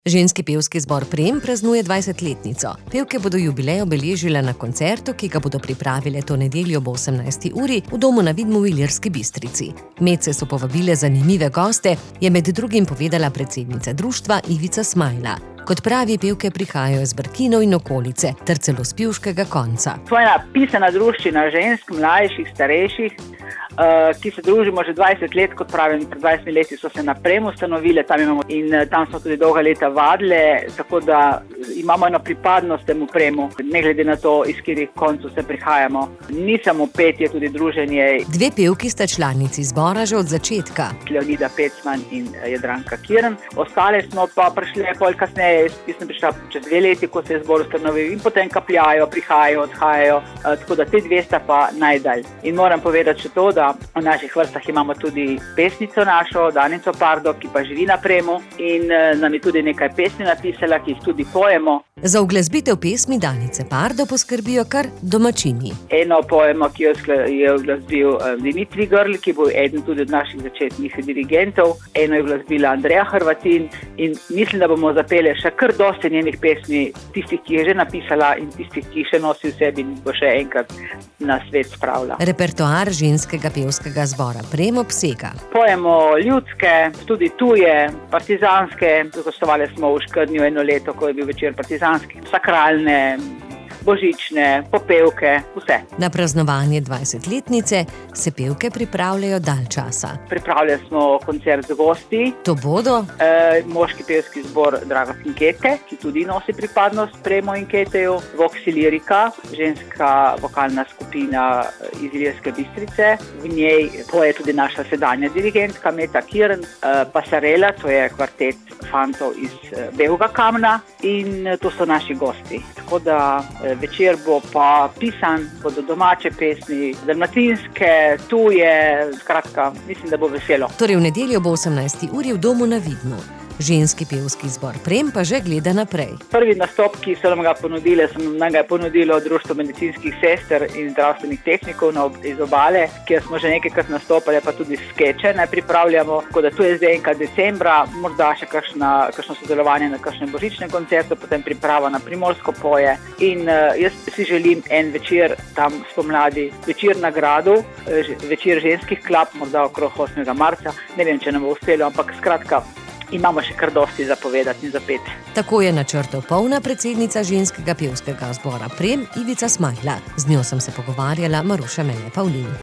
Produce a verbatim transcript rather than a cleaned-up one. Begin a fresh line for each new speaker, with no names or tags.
Ženski pevski zbor Prem praznuje dvajsetletnico. Pevke bodo jubilej obeležile na koncertu, ki ga bodo pripravile to nedeljo ob osemnajsti uri v domu na Vidmu v Ilirski Bistrici. Medse so povabile zanimive goste, je med drugim povedala predsednica društva Ivica Smajla. Kot pravi, pevke prihajajo iz Brkinov in okolice ter celo s pivškega konca.
To je ena pisana druščina žensk, mlajših, starejših, ki se družimo že dvajset let, kot pravim, pred dvajsetimi leti so se na Premu ustanovile, tam imamo in tam smo tudi dolga leta vadile, tako da imamo eno pripadnost temu Premu, ne glede na to, iz katerih koncev se prihajamo. Ni samo petje, tudi druženje.
Dve pevki sta članici zbora že od začetka.
Leonida Pecman in Jadranka Kirn. Ostale smo pa prišli pol kasneje, jaz sem prišla čez dve leti, ko se je zbor ustanovil in potem kapljajo, prihajajo, odhajajo, tako da te dve sta pa najdalj. In moram povedati še to, da v naših vrstah imamo tudi pesnico našo, Danico Pardo, ki pa živi na Premu in nam je tudi nekaj pesmi napisala, ki jih tudi pojemo.
Za uglasbitev pesmi Danice Pardo poskrbijo kar domačini.
Eno pojemo, ki je uglasbil Dimitri Grl, ki bo eden tudi od naših začetnih dirigentov. Eno je uglasbila Andreja Hrvatin in mislim, da bomo zapeli še kar dosti njenih pesmi, tistih, ki je že napisala in tistih, ki še nosi v sebi in bo še enkrat na svet spravila.
Repertoar ženskega pevskega zbora Prem obsega.
Pojemo ljudske, tudi tuje, partizanske. Gostovali smo v Škrnju eno leto, ko je bil večer partizanski, sakralne, božične, popevke, vse.
Na praznovanje dvajsetletnice se pevke pripravljajo dalj časa.
Pripravljali smo koncert z gosti.
To bodo
e, moški pevski zbor Draga Finkete, ki tudi nosi pripadnost Premu in Keteju, Voxi Lirika, ženska vokalna skupina iz Ilirske Bistrice. V njej poje tudi naša sedanja dirigentka Meta Kirn, e, Pasarela, to je kvartet fantov iz Belega Kamna in to so naši gosti. Tako da večer bo pa pisan, bodo domače pesmi, dalmatinske, tuje, skratka, mislim, da bo veselo.
Torej v nedeljo ob osemnajsti uri v domu na Vidmu. Ženski pevski zbor Prem pa že gleda naprej.
Prvi nastop, ki so nam ga ponudile, so nam ga ponudilo Društvo medicinskih sester in zdravstvenih tehnikov iz Obale, kjer smo že nekajkrat nastopali, pa tudi skeče naj pripravljamo. Tako da tu je zdaj enkrat decembra, morda še kakšna, kakšno sodelovanje na kakšnem božičnem koncertu, potem priprava na Primorsko poje. In uh, jaz si želim en večer tam spomladi, večer na gradu, večer ženskih klap, morda okrog osmega marca. Ne vem, če nam bo uspelo, ampak skratka, imamo še kar dosti za povedati in za pet.
Tako je načrtov polna predsednica ženskega pevskega zbora Prem Ivica Smajla. Z njo sem se pogovarjala Maruša Mene Pavlin.